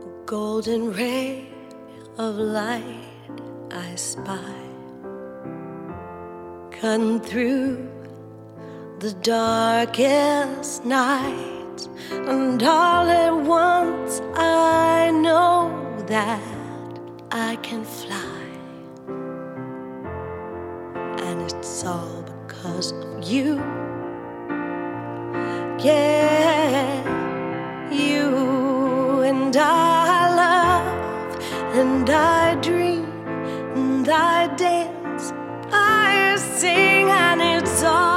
golden ray of light I spy, cutting through the darkest night, and all at once I know that I can fly, and it's all because of you. Yeah, you and I love, and I dream, and I dance, I sing, and it's all